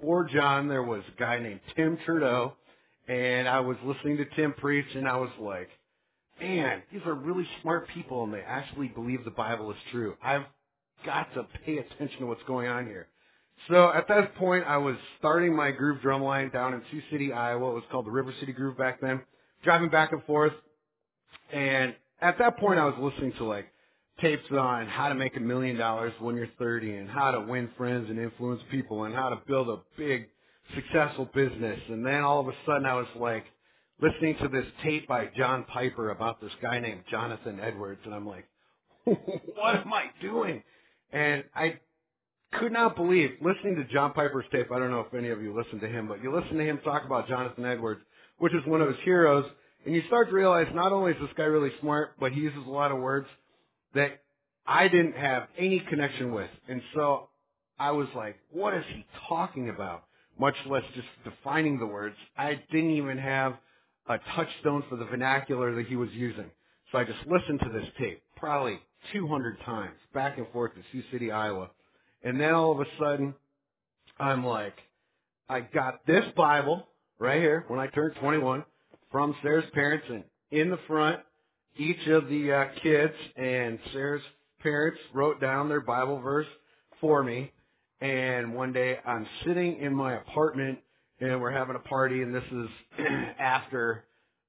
before John, there was a guy named Tim Trudeau, and I was listening to Tim preach, and I was like, man, these are really smart people, and they actually believe the Bible is true. I've got to pay attention to what's going on here. So at that point, I was starting my groove drumline down in Sioux City, Iowa. It was called the River City Groove back then. Driving back and forth. And at that point, I was listening to like tapes on how to make $1 million when you're 30 and how to win friends and influence people and how to build a big, successful business. And then all of a sudden, I was like listening to this tape by John Piper about this guy named Jonathan Edwards. And I'm like, what am I doing? And I could not believe listening to John Piper's tape. I don't know if any of you listen to him, but you listen to him talk about Jonathan Edwards, which is one of his heroes, and you start to realize not only is this guy really smart, but he uses a lot of words that I didn't have any connection with. And so I was like, what is he talking about? Much less just defining the words. I didn't even have a touchstone for the vernacular that he was using. So I just listened to this tape probably 200 times back and forth to Sioux City, Iowa. And then all of a sudden, I'm like, I got this Bible right here when I turned 21 from Sarah's parents, and in the front, each of the kids and Sarah's parents wrote down their Bible verse for me. And one day I'm sitting in my apartment and we're having a party, and this is after,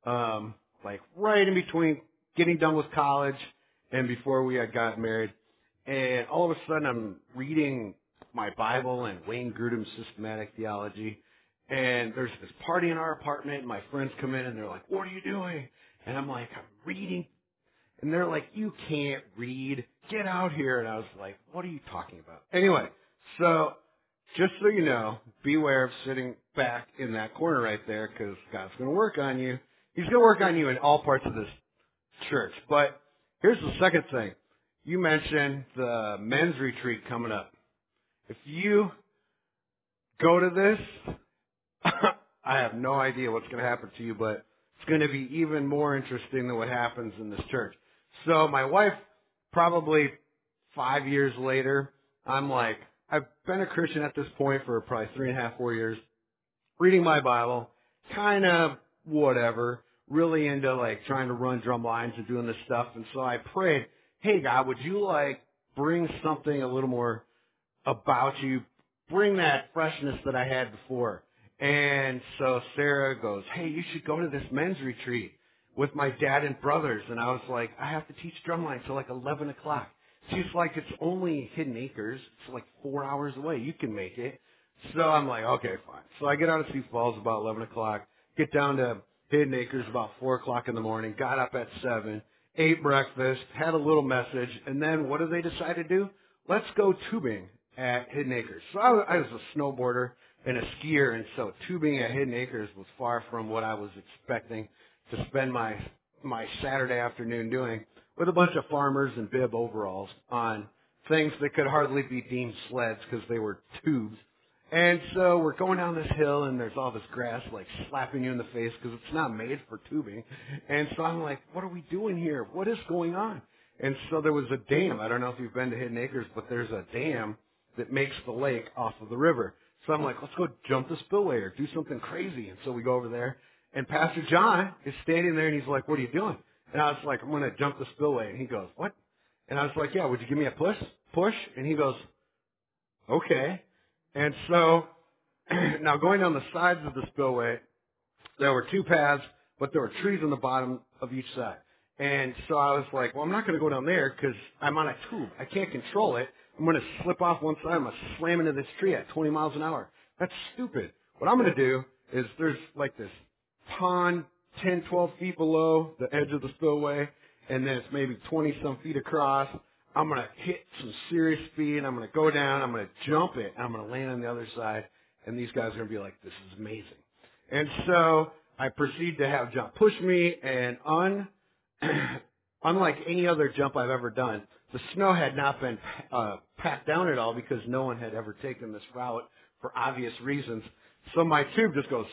like right in between getting done with college and before we had gotten married. And all of a sudden I'm reading my Bible and Wayne Grudem's Systematic Theology. And there's this party in our apartment, and my friends come in and they're like, what are you doing? And I'm like, I'm reading. And they're like, you can't read. Get out here. And I was like, what are you talking about? Anyway, so just so you know, beware of sitting back in that corner right there, because God's going to work on you. He's going to work on you in all parts of this church. But here's the second thing. You mentioned the men's retreat coming up. If you go to this, I have no idea what's going to happen to you, but it's going to be even more interesting than what happens in this church. So my wife, probably 5 years later, I'm like, I've been a Christian at this point for probably 3.5, 4 years, reading my Bible, kind of whatever, really into like trying to run drum lines and doing this stuff. And so I prayed, hey God, would you like bring something a little more about you, bring that freshness that I had before. And so Sarah goes, hey, you should go to this men's retreat with my dad and brothers. And I was like, I have to teach drumline till like 11 o'clock. She's like, it's only Hidden Acres. It's like 4 hours away. You can make it. So I'm like, okay, fine. So I get out of Sioux Falls about 11 o'clock, get down to Hidden Acres about 4 o'clock in the morning, got up at 7, ate breakfast, had a little message, and then what did they decide to do? Let's go tubing at Hidden Acres. So I was a snowboarder and a skier, and so tubing at Hidden Acres was far from what I was expecting to spend my Saturday afternoon doing, with a bunch of farmers in bib overalls on things that could hardly be deemed sleds because they were tubes. And so we're going down this hill, and there's all this grass like slapping you in the face because it's not made for tubing. And so I'm like, what are we doing here? What is going on? And so there was a dam. I don't know if you've been to Hidden Acres, but there's a dam that makes the lake off of the river. So I'm like, let's go jump the spillway or do something crazy. And so we go over there, and Pastor John is standing there, and he's like, what are you doing? And I was like, I'm going to jump the spillway. And he goes, what? And I was like, yeah, would you give me a push? And he goes, okay. And so now going down the sides of the spillway, there were two paths, but there were trees on the bottom of each side. And so I was like, well, I'm not going to go down there because I'm on a tube. I can't control it. I'm going to slip off one side. I'm going to slam into this tree at 20 miles an hour. That's stupid. What I'm going to do is there's like this pond 10, 12 feet below the edge of the spillway, and then it's maybe 20 some feet across. I'm going to hit some serious speed. I'm going to go down. I'm going to jump it. And I'm going to land on the other side. And these guys are going to be like, this is amazing. And so I proceed to have John push me, and unlike any other jump I've ever done, the snow had not been packed down at all because no one had ever taken this route for obvious reasons. So my tube just goes.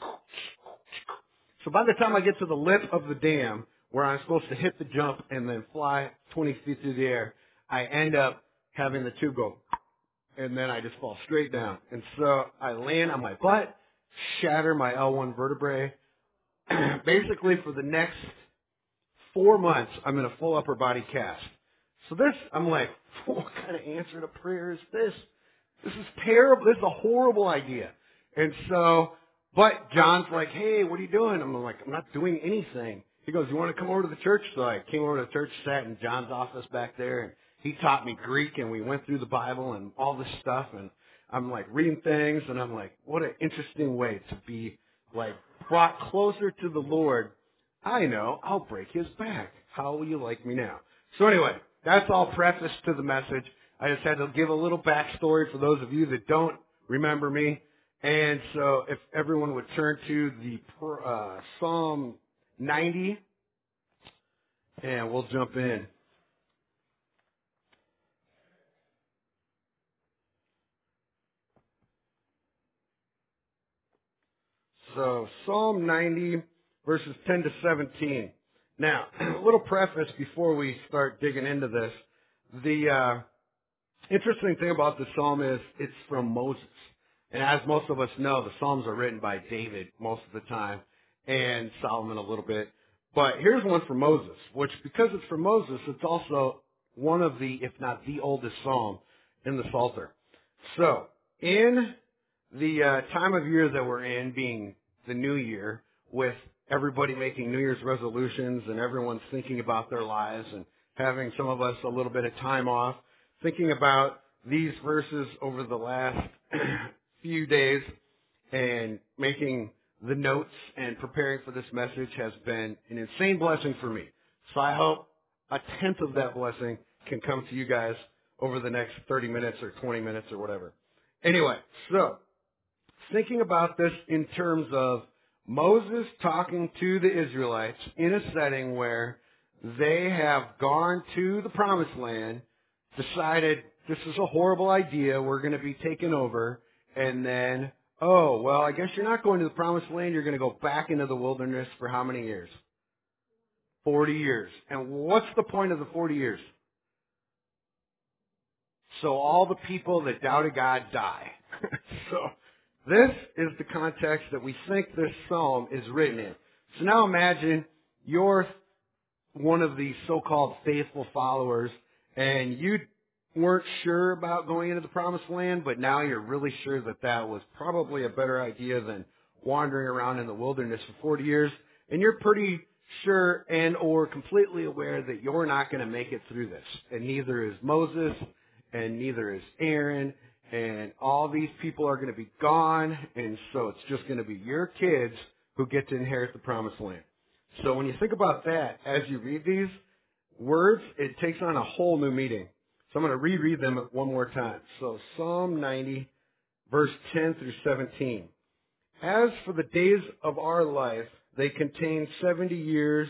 So by the time I get to the lip of the dam, where I'm supposed to hit the jump and then fly 20 feet through the air, I end up having the tube go. and then I just fall straight down. And so I land on my butt, shatter my L1 vertebrae. Basically, for the next 4 months, I'm in a full upper body cast. So this, I'm like, what kind of answer to prayer is this? This is terrible. This is a horrible idea. And so, but John's like, hey, what are you doing? I'm like, I'm not doing anything. He goes, you want to come over to the church? So I came over to the church, sat in John's office back there, and he taught me Greek, and we went through the Bible and all this stuff, and I'm like reading things, and I'm like, what an interesting way to be like brought closer to the Lord. I know, I'll break his back. How will you like me now? So anyway, that's all preface to the message. I just had to give a little backstory for those of you that don't remember me. And so if everyone would turn to the Psalm 90, and we'll jump in. So Psalm 90, verses 10 to 17. Now, a little preface before we start digging into this. The interesting thing about the psalm is it's from Moses. And as most of us know, the Psalms are written by David most of the time, and Solomon a little bit. But here's one from Moses, which because it's from Moses, it's also one of the, if not the oldest psalm in the Psalter. So, in the time of year that we're in, being the new year, with everybody making New Year's resolutions and everyone's thinking about their lives and having some of us a little bit of time off, thinking about these verses over the last few days and making the notes and preparing for this message has been an insane blessing for me. So I hope a tenth of that blessing can come to you guys over the next 30 minutes or 20 minutes or whatever. Anyway, so thinking about this in terms of Moses talking to the Israelites in a setting where they have gone to the promised land, decided this is a horrible idea, we're going to be taken over, and then, oh, well, I guess you're not going to the promised land, you're going to go back into the wilderness for how many years? 40 years. And what's the point of the 40 years? So all the people that doubted God die. So this is the context that we think this psalm is written in. So now imagine you're one of these so-called faithful followers, and you weren't sure about going into the promised land, but now you're really sure that that was probably a better idea than wandering around in the wilderness for 40 years, and you're pretty sure and or completely aware that you're not going to make it through this, and neither is Moses, and neither is Aaron, and all these people are going to be gone, and so it's just going to be your kids who get to inherit the promised land. So when you think about that, as you read these words, it takes on a whole new meaning. So I'm going to reread them one more time. So Psalm 90, verse 10 through 17. As for the days of our life, they contain 70 years,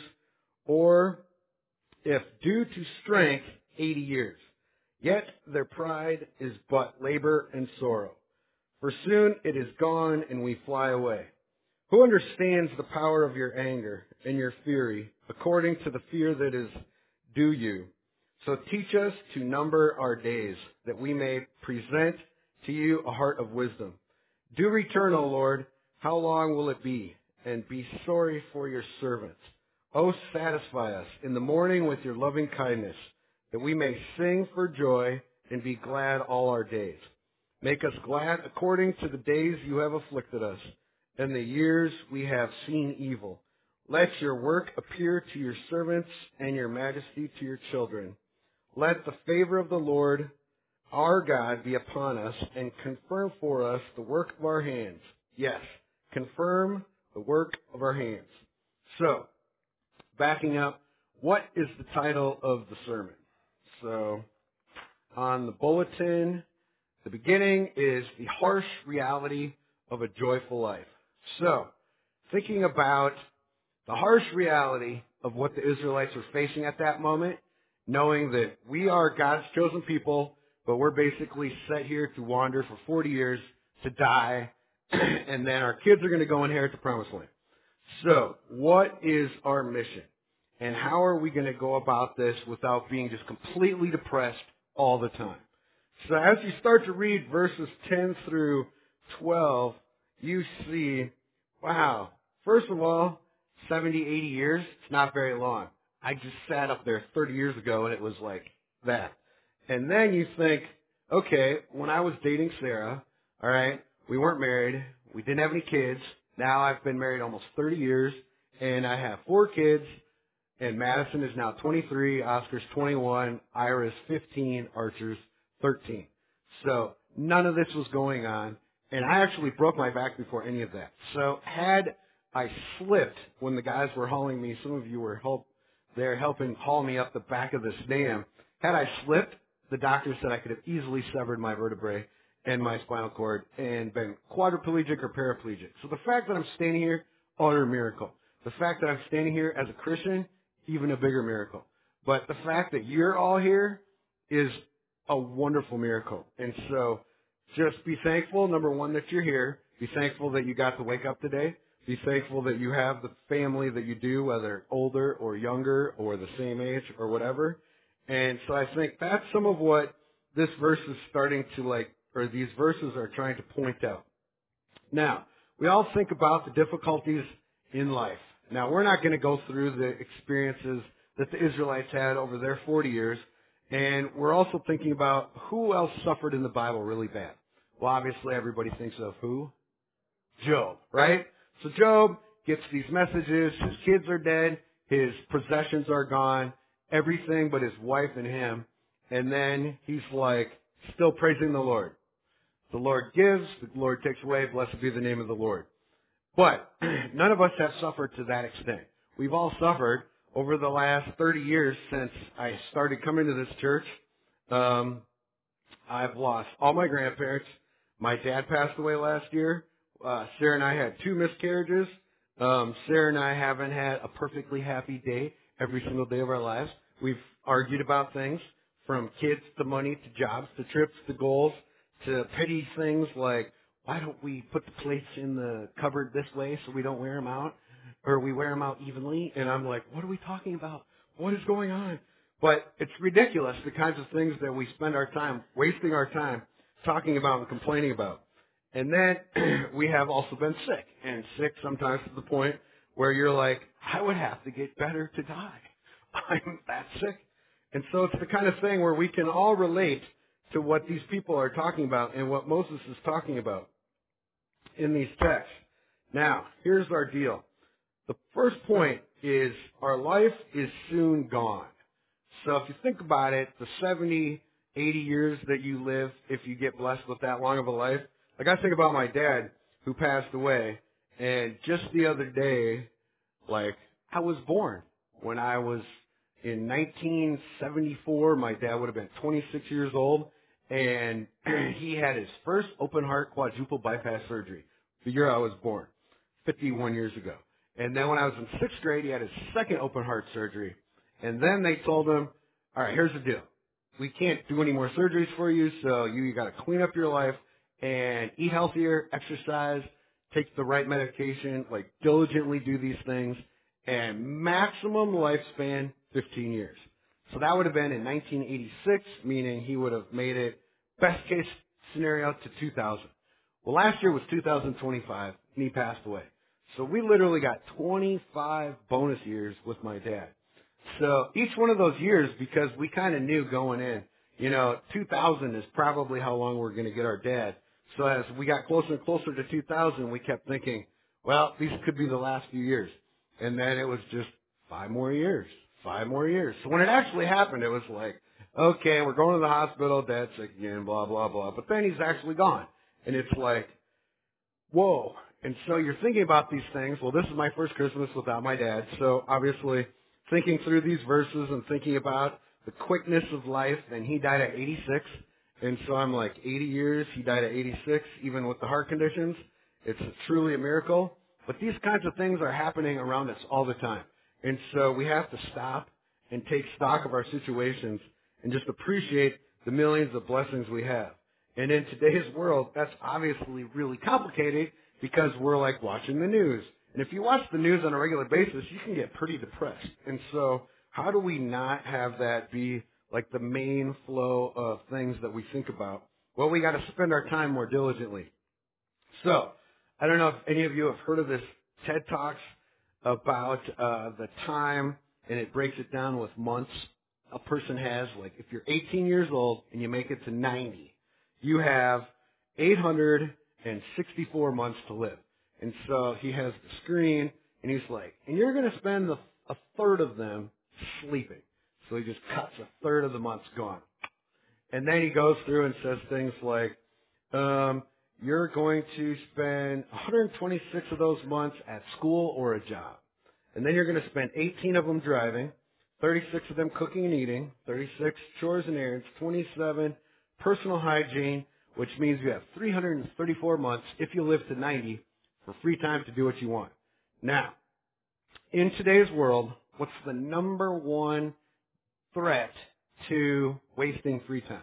or if due to strength, 80 years. Yet their pride is but labor and sorrow. For soon it is gone and we fly away. Who understands the power of your anger and your fury, according to the fear that is due you? So teach us to number our days, that we may present to you a heart of wisdom. Do return, O Lord. How long will it be? And be sorry for your servants. O satisfy us in the morning with your loving kindness, that we may sing for joy and be glad all our days. Make us glad according to the days you have afflicted us, and the years we have seen evil. Let your work appear to your servants and your majesty to your children. Let the favor of the Lord our God be upon us and confirm for us the work of our hands. Yes, confirm the work of our hands. So, backing up, what is the title of the sermon? So, on the bulletin, the beginning is the harsh reality of a joyful life. So, thinking about the harsh reality of what the Israelites were facing at that moment, knowing that we are God's chosen people, but we're basically set here to wander for 40 years, to die, and then our kids are going to go inherit the promised land. So, what is our mission? And how are we going to go about this without being just completely depressed all the time? So as you start to read verses 10 through 12, you see, wow, first of all, 70, 80 years, it's not very long. I just sat up there 30 years ago and it was like that. And then you think, okay, when I was dating Sarah, all right, we weren't married, we didn't have any kids. Now I've been married almost 30 years and I have 4 kids, and Madison is now 23, Oscar's 21, Ira's 15, Archer's 13. So none of this was going on, and I actually broke my back before any of that. So had I slipped when the guys were hauling me, some of you were there helping haul me up the back of this dam. Had I slipped, the doctor said I could have easily severed my vertebrae and my spinal cord and been quadriplegic or paraplegic. So the fact that I'm standing here, utter miracle. The fact that I'm standing here as a Christian, even a bigger miracle. But the fact that you're all here is a wonderful miracle. And so just be thankful, number one, that you're here. Be thankful that you got to wake up today. Be thankful that you have the family that you do, whether older or younger or the same age or whatever. And so I think that's some of what this verse is starting to or these verses are trying to point out. Now, we all think about the difficulties in life. Now, we're not going to go through the experiences that the Israelites had over their 40 years, and we're also thinking about who else suffered in the Bible really bad. Well, obviously, everybody thinks of who? Job, right? So Job gets these messages, his kids are dead, his possessions are gone, everything but his wife and him, and then he's like, still praising the Lord. The Lord gives, the Lord takes away, blessed be the name of the Lord. But none of us have suffered to that extent. We've all suffered over the last 30 years since I started coming to this church. I've lost all my grandparents. My dad passed away last year. Sarah and I had 2 miscarriages. Sarah and I haven't had a perfectly happy day every single day of our lives. We've argued about things from kids to money to jobs to trips to goals to petty things like, why don't we put the plates in the cupboard this way so we don't wear them out? Or we wear them out evenly? And I'm like, what are we talking about? What is going on? But it's ridiculous, the kinds of things that we spend our time, wasting our time, talking about and complaining about. And then we have also been sick, and sick sometimes to the point where you're like, I would have to get better to die. I'm that sick. And so it's the kind of thing where we can all relate to what these people are talking about and what Moses is talking about in these texts. Now, here's our deal. The first point is our life is soon gone. So if you think about it, the 70, 80 years that you live, if you get blessed with that long of a life, like I think about my dad who passed away, and just the other day, like I was born when I was in 1974, my dad would have been 26 years old, and he had his first open heart quadruple bypass surgery the year I was born, 51 years ago. And then when I was in 6th grade, he had his second open heart surgery. And then they told him, all right, here's the deal. We can't do any more surgeries for you, so you got to clean up your life and eat healthier, exercise, take the right medication, like diligently do these things, and maximum lifespan, 15 years. So that would have been in 1986, meaning he would have made it best case scenario to 2000. Well, last year was 2025, and he passed away. So we literally got 25 bonus years with my dad. So each one of those years, because we kind of knew going in, 2000 is probably how long we're going to get our dad. So as we got closer and closer to 2000, we kept thinking, well, these could be the last few years. And then it was just 5 more years, 5 more years. So when it actually happened, it was like, okay, we're going to the hospital, dad's sick again, blah, blah, blah. But then he's actually gone. And it's like, whoa. And so you're thinking about these things. Well, this is my first Christmas without my dad. So obviously thinking through these verses and thinking about the quickness of life, and he died at 86. And so I'm like, 80 years, he died at 86, even with the heart conditions. It's truly a miracle. But these kinds of things are happening around us all the time. And so we have to stop and take stock of our situations and just appreciate the millions of blessings we have. And in today's world, that's obviously really complicated because we're like watching the news. And if you watch the news on a regular basis, you can get pretty depressed. And so how do we not have that be like the main flow of things that we think about. Well, we got to spend our time more diligently. So, I don't know if any of you have heard of this TED Talks about the time, and it breaks it down with months a person has. Like, if you're 18 years old and you make it to 90, you have 864 months to live. And so he has the screen, and he's like, and you're going to spend a third of them sleeping. So he just cuts a third of the months gone. And then he goes through and says things like, you're going to spend 126 of those months at school or a job. And then you're going to spend 18 of them driving, 36 of them cooking and eating, 36 chores and errands, 27 personal hygiene, which means you have 334 months, if you live to 90, for free time to do what you want. Now, in today's world, what's the number one threat to wasting free time?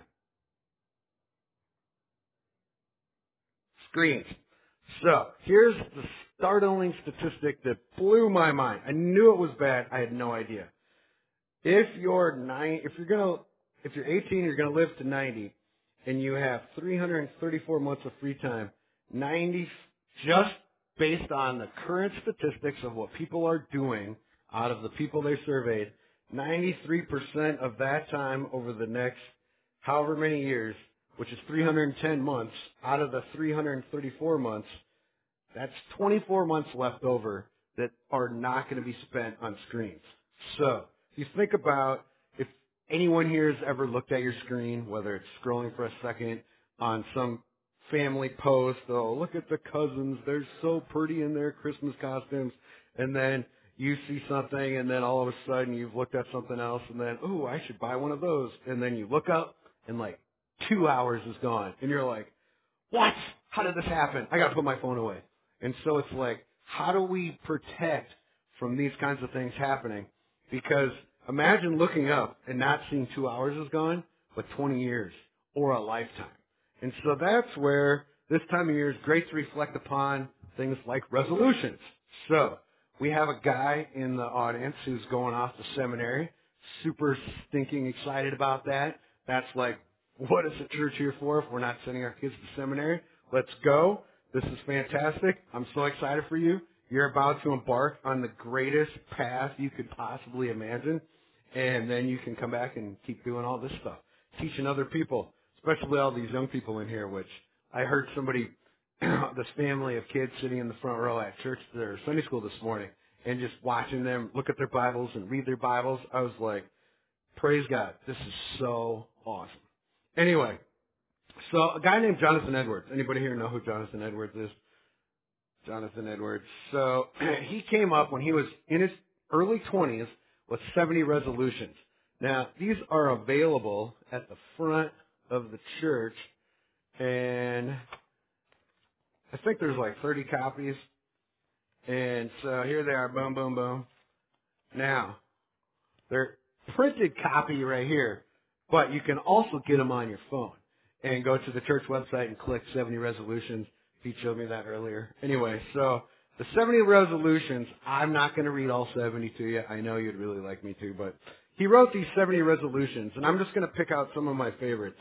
Screens. So, here's the startling statistic that blew my mind. I knew it was bad. I had no idea. If you're 18, you're gonna live to 90, and you have 334 months of free time. 90, just based on the current statistics of what people are doing out of the people they surveyed, 93% of that time over the next however many years, which is 310 months, out of the 334 months, that's 24 months left over that are not going to be spent on screens. So, if you think about if anyone here has ever looked at your screen, whether it's scrolling for a second on some family post, oh, look at the cousins, they're so pretty in their Christmas costumes, and then you see something, and then all of a sudden you've looked at something else, and then, oh, I should buy one of those, and then you look up, and like 2 hours is gone, and you're like, what? How did this happen? I gotta put my phone away. And so it's like, how do we protect from these kinds of things happening? Because imagine looking up and not seeing 2 hours is gone, but 20 years or a lifetime. And so that's where this time of year is great to reflect upon things like resolutions. So we have a guy in the audience who's going off to seminary, super stinking excited about that. That's like, what is the church here for if we're not sending our kids to seminary? Let's go. This is fantastic. I'm so excited for you. You're about to embark on the greatest path you could possibly imagine. And then you can come back and keep doing all this stuff. Teaching other people, especially all these young people in here, which I heard somebody, this family of kids sitting in the front row at church, their Sunday school this morning, and just watching them look at their Bibles and read their Bibles. I was like, praise God. This is so awesome. Anyway, so a guy named Jonathan Edwards. Anybody here know who Jonathan Edwards is? Jonathan Edwards. So he came up when he was in his early 20s with 70 resolutions. Now, these are available at the front of the church, and I think there's like 30 copies. And so here they are, boom, boom, boom. Now, they're printed copy right here, but you can also get them on your phone and go to the church website and click 70 resolutions. Pete showed me that earlier. Anyway, so the 70 resolutions, I'm not going to read all 70 to you. I know you'd really like me to, but he wrote these 70 resolutions, and I'm just going to pick out some of my favorites.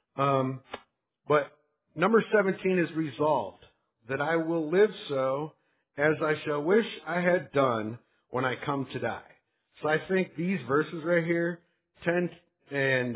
But number 17 is resolved, that I will live so as I shall wish I had done when I come to die. So I think these verses right here, 10 and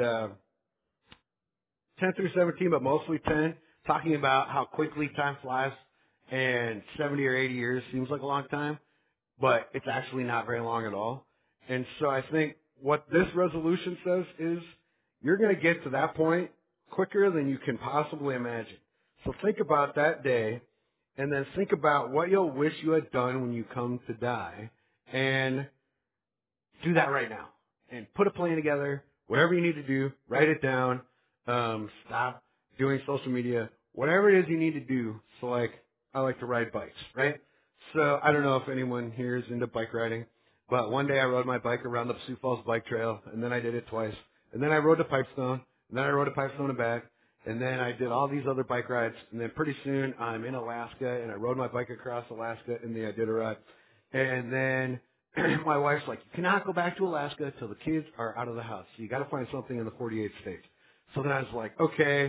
10 through 17, but mostly 10, talking about how quickly time flies, and 70 or 80 years seems like a long time, but it's actually not very long at all. And so I think what this resolution says is you're going to get to that point quicker than you can possibly imagine. So think about that day, and then think about what you'll wish you had done when you come to die, and do that right now. And put a plan together, whatever you need to do, write it down, stop doing social media, whatever it is you need to do. So like, I like to ride bikes, right? So I don't know if anyone here is into bike riding, but one day I rode my bike around the Sioux Falls Bike Trail, and then I did it twice. And then I rode to Pipestone, and then I rode to Pipestone and back, and then I did all these other bike rides, and then pretty soon I'm in Alaska, and I rode my bike across Alaska in the Iditarod. And then my wife's like, you cannot go back to Alaska till the kids are out of the house. So you got to find something in the 48 states. So then I was like, okay,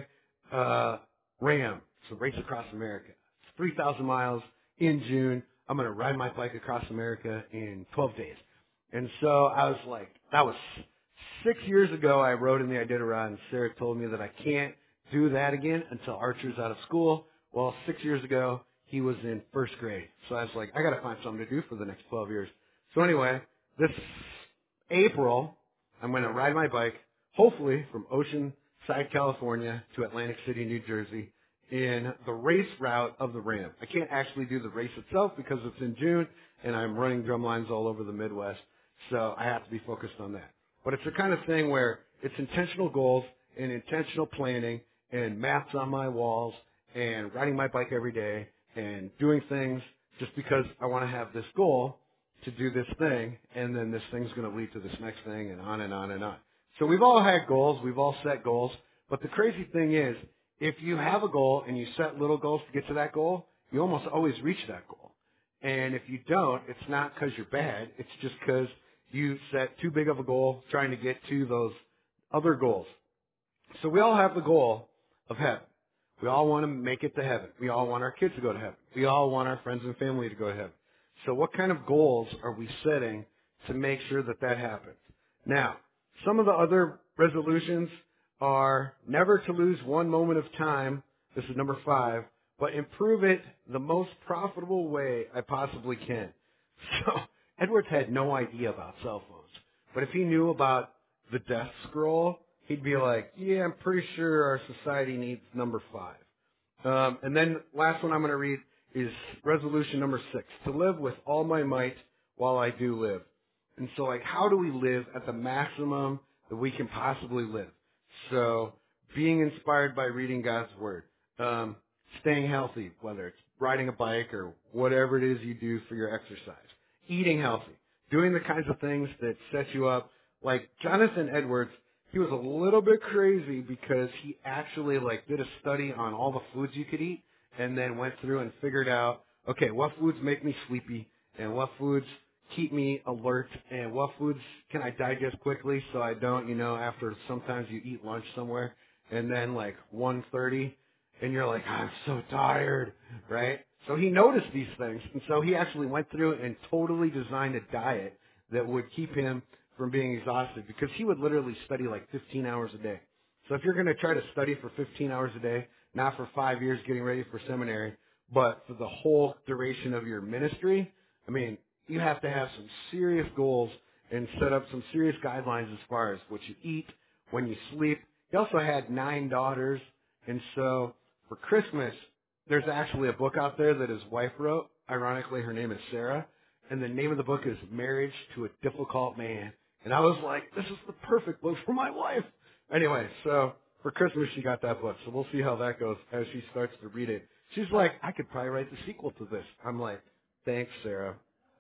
RAM, so Race Across America. It's 3,000 miles in June. I'm going to ride my bike across America in 12 days. And so I was like, that was 6 years ago I rode in the Iditarod, and Sarah told me that I can't do that again until Archer's out of school. Well, 6 years ago, he was in first grade. So I was like, I got to find something to do for the next 12 years. So anyway, this April, I'm going to ride my bike, hopefully from Oceanside, California to Atlantic City, New Jersey, in the race route of the Ram. I can't actually do the race itself because it's in June, and I'm running drum lines all over the Midwest, so I have to be focused on that. But it's the kind of thing where it's intentional goals and intentional planning and maps on my walls and riding my bike every day and doing things just because I want to have this goal to do this thing, and then this thing's going to lead to this next thing, and on and on and on. So we've all had goals, we've all set goals, but the crazy thing is, if you have a goal and you set little goals to get to that goal, you almost always reach that goal. And if you don't, it's not because you're bad, it's just because you set too big of a goal trying to get to those other goals. So we all have the goal of heaven. We all want to make it to heaven. We all want our kids to go to heaven. We all want our friends and family to go to heaven. So what kind of goals are we setting to make sure that that happens? Now, some of the other resolutions are never to lose one moment of time. This is number 5, but improve it the most profitable way I possibly can. So Edwards had no idea about cell phones, but if he knew about the death scroll, he'd be like, yeah, I'm pretty sure our society needs number 5. And then last one I'm going to read is resolution number 6, to live with all my might while I do live. And so, like, how do we live at the maximum that we can possibly live? So, being inspired by reading God's Word, staying healthy, whether it's riding a bike or whatever it is you do for your exercise, eating healthy, doing the kinds of things that set you up. Like Jonathan Edwards, he was a little bit crazy because he actually did a study on all the foods you could eat and then went through and figured out, okay, what foods make me sleepy and what foods keep me alert and what foods can I digest quickly so I don't, after sometimes you eat lunch somewhere and then 1:30 and you're like, I'm so tired, right? So he noticed these things, and so he actually went through and totally designed a diet that would keep him from being exhausted, because he would literally study 15 hours a day. So if you're going to try to study for 15 hours a day, not for 5 years getting ready for seminary, but for the whole duration of your ministry, you have to have some serious goals and set up some serious guidelines as far as what you eat, when you sleep. He also had 9 daughters, and so for Christmas, there's actually a book out there that his wife wrote. Ironically, her name is Sarah, and the name of the book is Marriage to a Difficult Man. And I was like, this is the perfect book for my wife. Anyway, so for Christmas, she got that book. So we'll see how that goes as she starts to read it. She's like, I could probably write the sequel to this. I'm like, thanks, Sarah.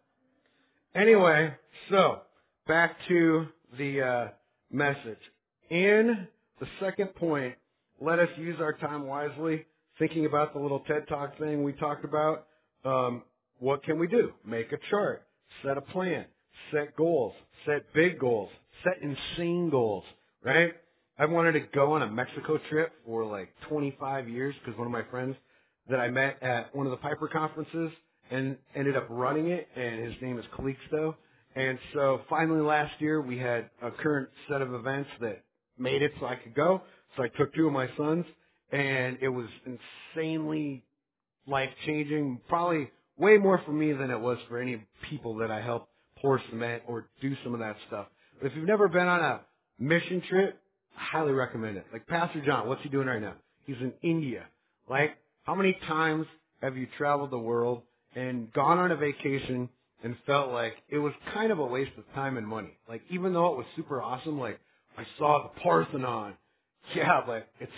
Anyway, so back to the message. In the second point, let us use our time wisely. Thinking about the little TED Talk thing we talked about, what can we do? Make a chart, set a plan, set goals, set big goals, set insane goals, right? I wanted to go on a Mexico trip for 25 years because one of my friends that I met at one of the Piper conferences and ended up running it, and his name is Calixto. And so finally last year we had a current set of events that made it so I could go. So I took 2 of my sons, and it was insanely life-changing, probably way more for me than it was for any people that I helped pour cement or do some of that stuff. But if you've never been on a mission trip, I highly recommend it. Like Pastor John, what's he doing right now? He's in India. How many times have you traveled the world and gone on a vacation and felt like it was kind of a waste of time and money? Even though it was super awesome, I saw the Parthenon. Yeah, but it's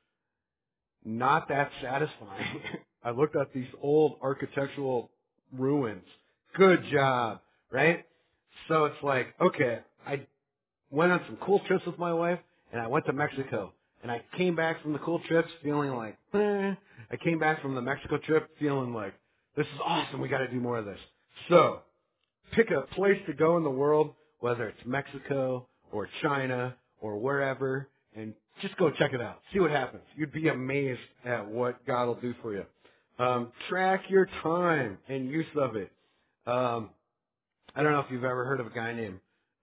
not that satisfying. I looked at these old architectural ruins. Good job, right? So it's okay, I went on some cool trips with my wife, and I went to Mexico. And I came back from the cool trips feeling I came back from the Mexico trip feeling like, this is awesome, we got to do more of this. So, pick a place to go in the world, whether it's Mexico or China or wherever, and just go check it out. See what happens. You'd be amazed at what God will do for you. Track your time and use of it. I don't know if you've ever heard of a guy named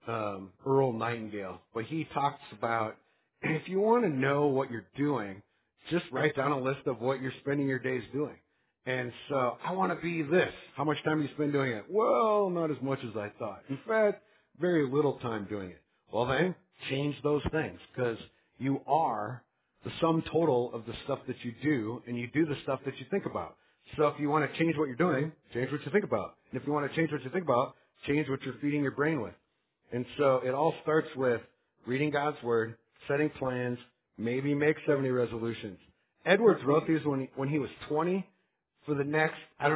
Earl Nightingale, but he talks about if you want to know what you're doing, just write down a list of what you're spending your days doing. And so I want to be this. How much time do you spend doing it? Well, not as much as I thought. In fact, very little time doing it. Well, then change those things because you are the sum total of the stuff that you do, and you do the stuff that you think about. So if you want to change what you're doing, change what you think about. And if you want to change what you think about, change what you're feeding your brain with. And so it all starts with reading God's Word, setting plans, maybe make 70 resolutions. Edwards wrote these when he was 20. For the next,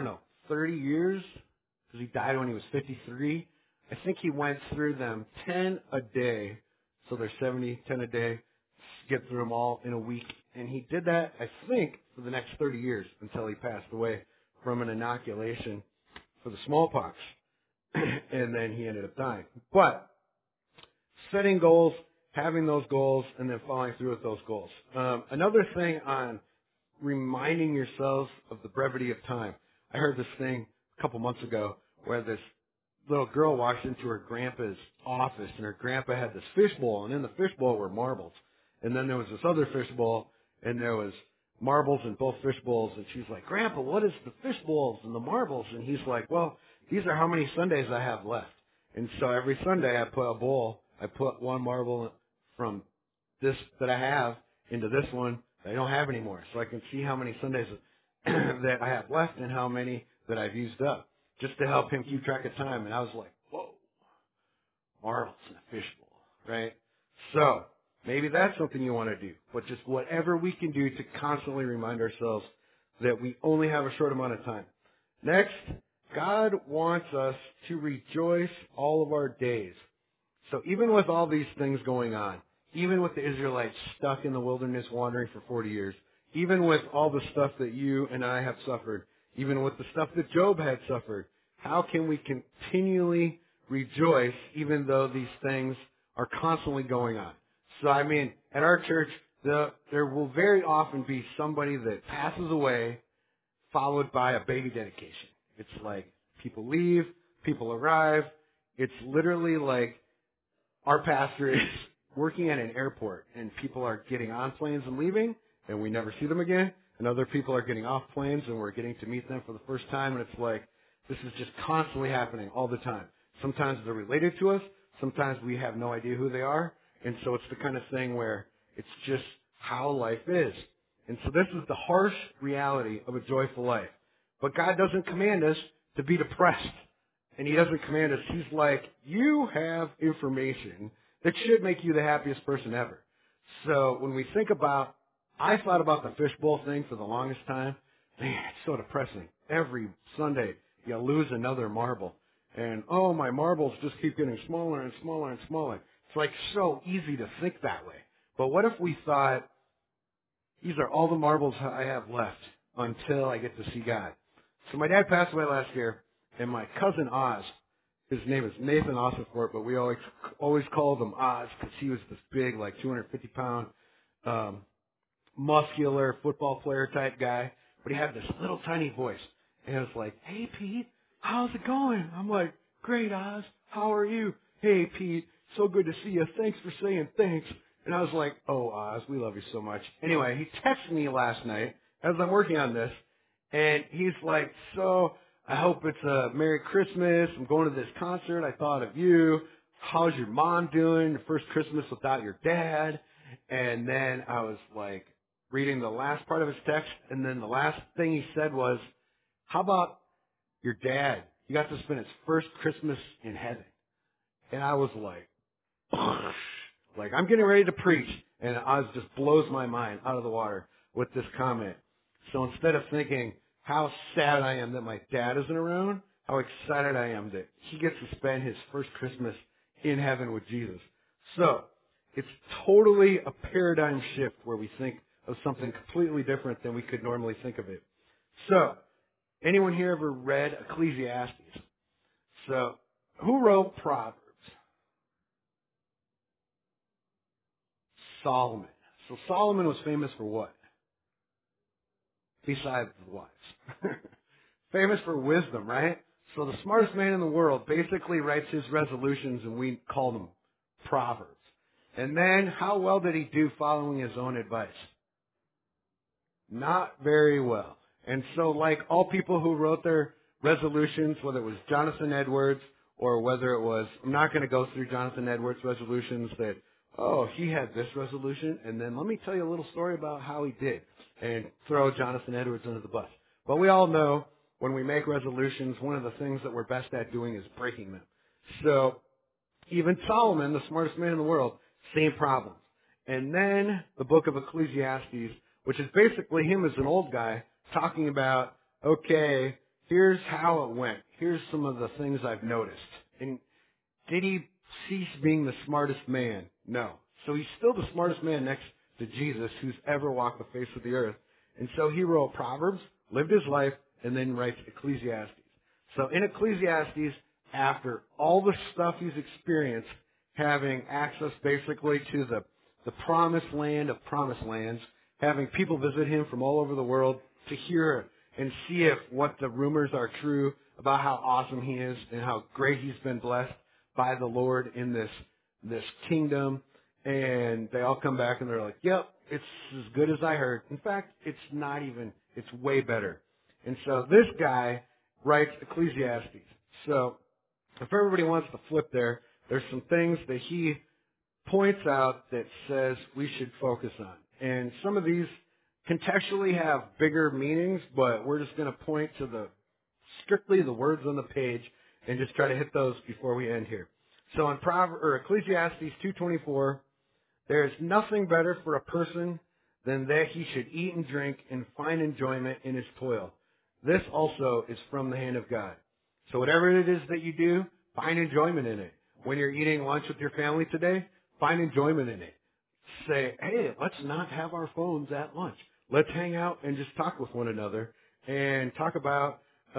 30 years, because he died when he was 53. I think he went through them 10 a day. So there's 70, 10 a day. Get through them all in a week. And he did that, I think, for the next 30 years until he passed away from an inoculation for the smallpox. And then he ended up dying. But setting goals, having those goals, and then following through with those goals. Another thing on reminding yourselves of the brevity of time. I heard this thing a couple months ago where this little girl walks into her grandpa's office, and her grandpa had this fishbowl, and in the fishbowl were marbles. And then there was this other fishbowl, and there was marbles in both fishbowls. And she's like, "Grandpa, what is the fishbowls and the marbles?" And he's like, "Well, these are how many Sundays I have left." And so every Sunday I put one marble from this that I have into this one that I don't have anymore, so I can see how many Sundays that I have left and how many that I've used up, just to help him keep track of time. And I was like, whoa, marbles in a fishbowl, right? So maybe that's something you want to do, but just whatever we can do to constantly remind ourselves that we only have a short amount of time. Next, God wants us to rejoice all of our days. So even with all these things going on, even with the Israelites stuck in the wilderness wandering for 40 years, even with all the stuff that you and I have suffered, even with the stuff that Job had suffered, how can we continually rejoice even though these things are constantly going on? So I mean, at our church, there will very often be somebody that passes away followed by a baby dedication. It's like people leave, people arrive. It's literally like our pastor is working at an airport, and people are getting on planes and leaving, and we never see them again. And other people are getting off planes, and we're getting to meet them for the first time. And it's like, this is just constantly happening all the time. Sometimes they're related to us. Sometimes we have no idea who they are. And so it's the kind of thing where it's just how life is. And so this is the harsh reality of a joyful life. But God doesn't command us to be depressed. And He doesn't command us. He's like, you have information that should make you the happiest person ever. So when we think about, I thought about the fishbowl thing for the longest time. Man, it's so depressing. Every Sunday, you lose another marble. And, oh, my marbles just keep getting smaller and smaller and smaller. It's like so easy to think that way. But what if we thought, these are all the marbles I have left until I get to see God? So my dad passed away last year, and my cousin Oz, his name is Nathan Ossenfort, but we always called him Oz because he was this big, like 250-pound, muscular football player type guy. But he had this little tiny voice, and it was like, "Hey Pete, how's it going?" I'm like, "Great, Oz. How are you?" "Hey Pete, so good to see you. Thanks for saying thanks." And I was like, "Oh Oz, we love you so much." Anyway, he texted me last night as I'm working on this, and he's like, "So I hope it's a Merry Christmas. I'm going to this concert. I thought of you. How's your mom doing? Your first Christmas without your dad?" And then I was like reading the last part of his text, and then the last thing he said was, "How about your dad? You got to spend his first Christmas in heaven." And I was like, like I'm getting ready to preach, and Oz just blows my mind out of the water with this comment. So instead of thinking how sad I am that my dad isn't around, how excited I am that he gets to spend his first Christmas in heaven with Jesus. So it's totally a paradigm shift where we think of something completely different than we could normally think of it. So, anyone here ever read Ecclesiastes? So, Who wrote Proverbs? Solomon. So Solomon was famous for what? Besides the wives. Famous for wisdom, right? So the smartest man in the world basically writes his resolutions and we call them Proverbs. And then how well did he do following his own advice? Not very well. And so like all people who wrote their resolutions, whether it was Jonathan Edwards or whether it was, I'm not going to go through Jonathan Edwards' resolutions that, oh, he had this resolution and then let me tell you a little story about how he did and throw Jonathan Edwards under the bus. But we all know when we make resolutions, one of the things that we're best at doing is breaking them. So even Solomon, the smartest man in the world, same problems. And then the book of Ecclesiastes, which is basically him as an old guy talking about, okay, here's how it went. Here's some of the things I've noticed. And did he cease being the smartest man? No. So he's still the smartest man next to Jesus who's ever walked the face of the earth. And so he wrote Proverbs, lived his life, and then writes Ecclesiastes. So in Ecclesiastes, after all the stuff he's experienced, having access basically to the promised land of promised lands, having people visit him from all over the world to hear and see if what the rumors are true about how awesome he is and how great he's been blessed by the Lord in this kingdom. And they all come back and they're like, yep, it's as good as I heard. In fact, it's not even, it's way better. And so this guy writes Ecclesiastes. So if everybody wants to flip there, there's some things that he points out that says we should focus on. And some of these contextually have bigger meanings, but we're just going to point to strictly the words on the page and just try to hit those before we end here. So in Ecclesiastes 2:24, there is nothing better for a person than that he should eat and drink and find enjoyment in his toil. This also is from the hand of God. So whatever it is that you do, find enjoyment in it. When you're eating lunch with your family today, find enjoyment in it. Say, hey, let's not have our phones at lunch. Let's hang out and just talk with one another and talk about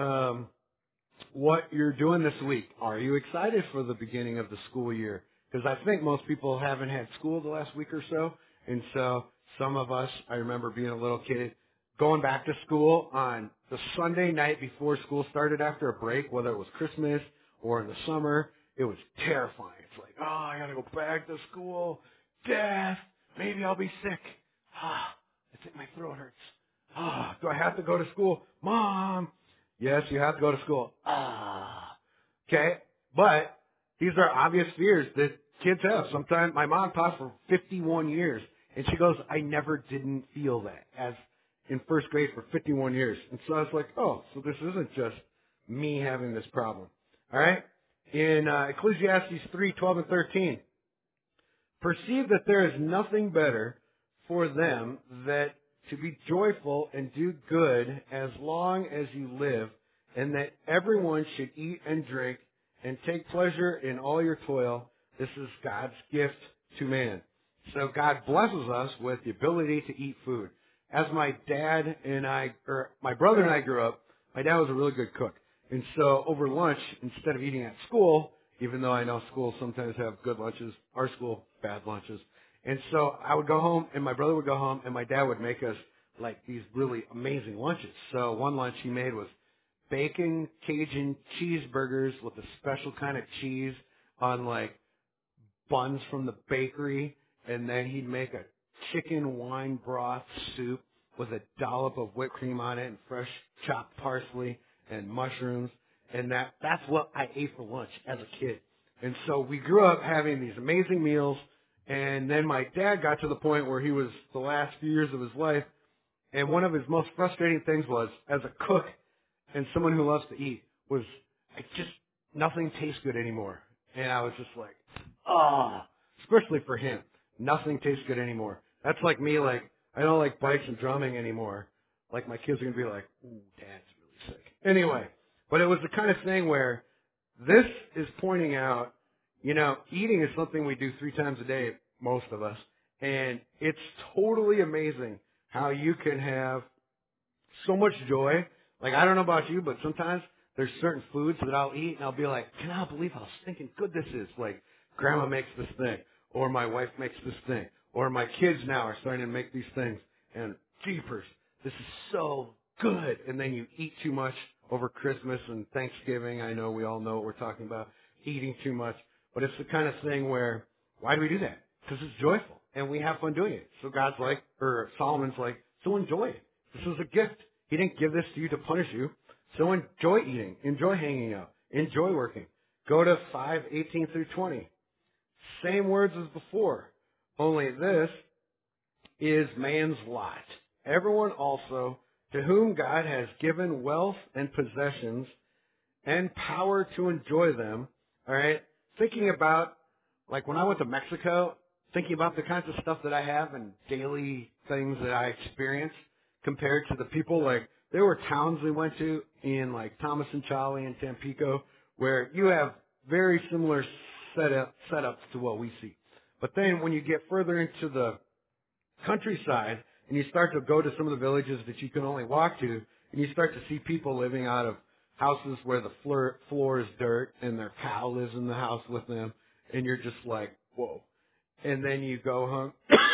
what you're doing this week. Are you excited for the beginning of the school year? Because I think most people haven't had school the last week or so. And so some of us, I remember being a little kid, going back to school on the Sunday night before school started after a break, whether it was Christmas or in the summer. It was terrifying. It's like, oh, I got to go back to school. Death. Maybe I'll be sick. I think my throat hurts. Do I have to go to school? Mom. Yes, you have to go to school. Okay. But these are obvious fears that kids have. Sometimes my mom taught for 51 years, and she goes, I never didn't feel that as in first grade for 51 years. And so I was like, oh, so this isn't just me having this problem. All right. In Ecclesiastes 3:12 and 13, perceive that there is nothing better for them that to be joyful and do good as long as you live, and that everyone should eat and drink and take pleasure in all your toil. This is God's gift to man. So God blesses us with the ability to eat food. As my brother and I grew up, my dad was a really good cook. And so over lunch, instead of eating at school, even though I know schools sometimes have good lunches, our school, bad lunches. And so I would go home and my brother would go home and my dad would make us like these really amazing lunches. So one lunch he made was bacon Cajun cheeseburgers with a special kind of cheese on like buns from the bakery. And then he'd make a chicken wine broth soup with a dollop of whipped cream on it and fresh chopped parsley and mushrooms. And that's what I ate for lunch as a kid. And so we grew up having these amazing meals. And then my dad got to the point where he was the last few years of his life. And one of his most frustrating things was, as a cook and someone who loves to eat, was nothing tastes good anymore. And I was just like, especially for him, nothing tastes good anymore. That's like me, like, I don't like bikes and drumming anymore. Like my kids are going to be like, ooh, Dad's really sick. Anyway, but it was the kind of thing where this is pointing out, eating is something we do 3 times a day, most of us. And it's totally amazing how you can have so much joy. Like, I don't know about you, but sometimes There's certain foods that I'll eat and I'll be like, cannot believe how stinking good this is. Like, grandma makes this thing, or my wife makes this thing, or my kids now are starting to make these things. And jeepers, this is so good. And then you eat too much over Christmas and Thanksgiving. I know we all know what we're talking about, eating too much. But it's the kind of thing where, why do we do that? Because it's joyful and we have fun doing it. So God's like, or Solomon's like, so enjoy it. This is a gift. He didn't give this to you to punish you. So enjoy eating, enjoy hanging out, enjoy working. Go to 5:18 through 20. Same words as before, only this is man's lot. Everyone also to whom God has given wealth and possessions and power to enjoy them. All right, thinking about, like when I went to Mexico, thinking about the kinds of stuff that I have and daily things that I experience compared to the people, like there were towns we went to in like Thomas and Charlie and Tampico where you have very similar setups to what we see. But then when you get further into the countryside and you start to go to some of the villages that you can only walk to, and you start to see people living out of houses where the floor is dirt and their cow lives in the house with them, and you're just like, whoa. And then you go home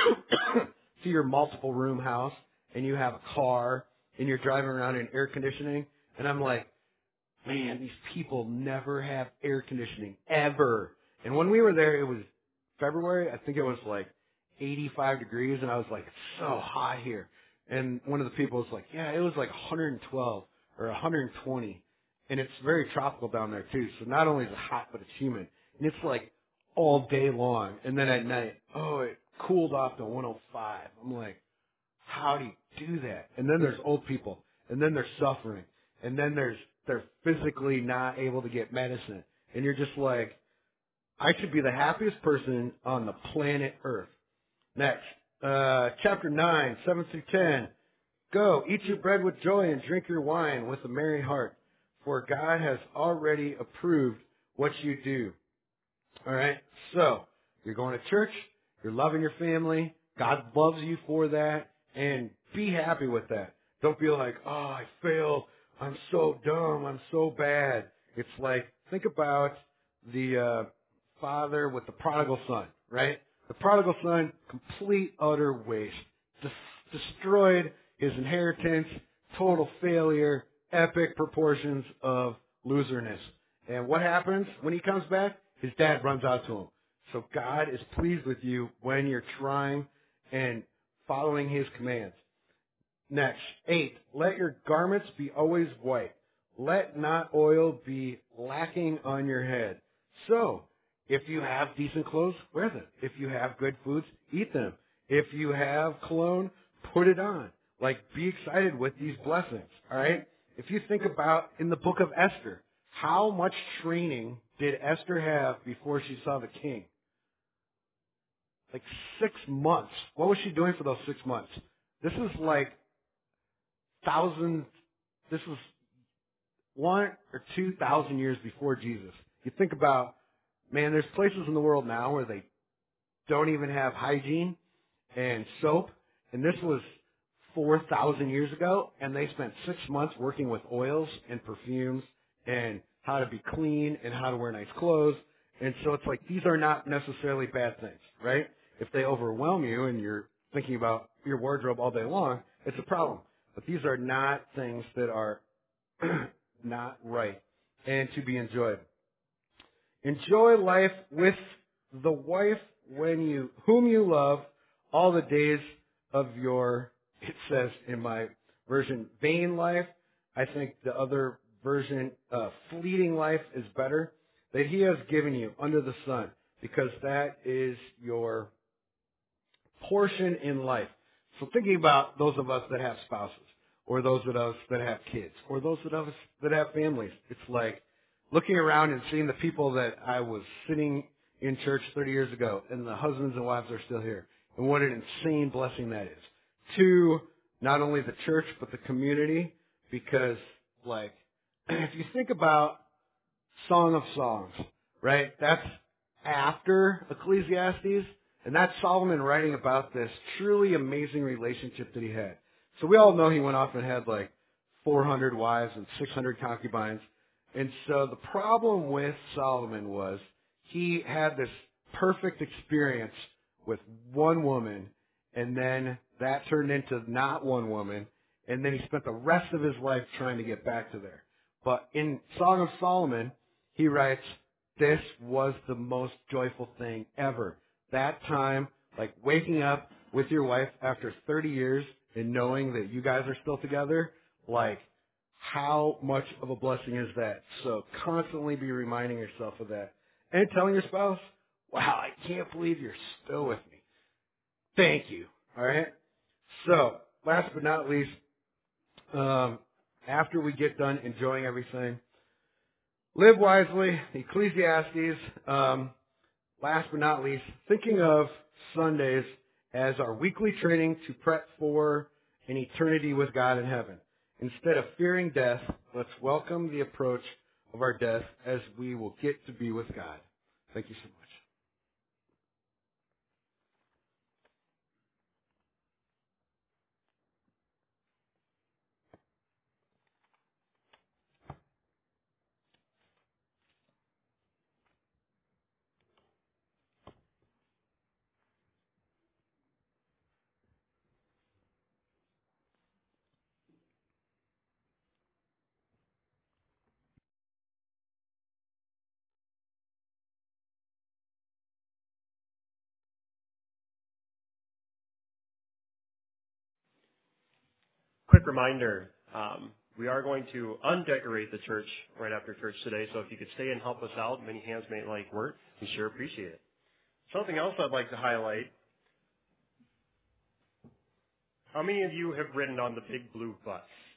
to your multiple room house and you have a car and you're driving around in air conditioning, and I'm like, man, these people never have air conditioning ever. And when we were there, it was February. I think it was like 85 degrees, and I was like, it's so hot here. And one of the people was like, yeah, it was like 112 or 120. And it's very tropical down there too. So not only is it hot, but it's humid. And it's like all day long. And then at night, oh, it cooled off to 105. I'm like, how do you do that? And then there's old people, and then they're suffering, and then they're physically not able to get medicine. And you're just like, I should be the happiest person on the planet Earth. Next, chapter 9, 7 through 10. Go, eat your bread with joy and drink your wine with a merry heart, for God has already approved what you do. All right? So, you're going to church, you're loving your family, God loves you for that, and be happy with that. Don't be like, oh, I failed, I'm so dumb, I'm so bad. It's like, think about the father with the prodigal son, right? The prodigal son, complete, utter waste. Destroyed his inheritance, total failure, epic proportions of loserness. And what happens when he comes back? His dad runs out to him. So God is pleased with you when you're trying and following his commands. Next, 8, let your garments be always white. Let not oil be lacking on your head. So, if you have decent clothes, wear them. If you have good foods, eat them. If you have cologne, put it on. Like, be excited with these blessings, all right? If you think about in the book of Esther, how much training did Esther have before she saw the king? Like 6 months. What was she doing for those 6 months? This is like this was 1,000 or 2,000 years before Jesus. You think about, man, there's places in the world now where they don't even have hygiene and soap, and this was 4,000 years ago, and they spent 6 months working with oils and perfumes and how to be clean and how to wear nice clothes. And so it's like, these are not necessarily bad things, right? If they overwhelm you and you're thinking about your wardrobe all day long, it's a problem. But these are not things that are not right and to be enjoyed. Enjoy life with the wife whom you love all the days of your, it says in my version, vain life. I think the other version, fleeting life, is better. That he has given you under the sun, because that is your portion in life. So thinking about those of us that have spouses, or those of us that have kids, or those of us that have families, it's like looking around and seeing the people that I was sitting in church 30 years ago, and the husbands and wives are still here. And what an insane blessing that is. To not only the church, but the community, because like, if you think about Song of Songs, right? That's after Ecclesiastes, and that's Solomon writing about this truly amazing relationship that he had. So we all know he went off and had like 400 wives and 600 concubines, And so the problem with Solomon was he had this perfect experience with one woman, and then that turned into not one woman, and then he spent the rest of his life trying to get back to there. But in Song of Solomon, he writes, this was the most joyful thing ever. That time, like waking up with your wife after 30 years and knowing that you guys are still together, like, how much of a blessing is that? So constantly be reminding yourself of that. And telling your spouse, wow, I can't believe you're still with me. Thank you. All right? So, last but not least, after we get done enjoying everything, live wisely, Ecclesiastes. Last but not least, thinking of Sundays as our weekly training to prep for an eternity with God in heaven. Instead of fearing death, let's welcome the approach of our death as we will get to be with God. Thank you so much. Quick reminder, we are going to undecorate the church right after church today, so if you could stay and help us out, many hands make light work, we sure appreciate it. Something else I'd like to highlight, how many of you have ridden on the Big Blue bus?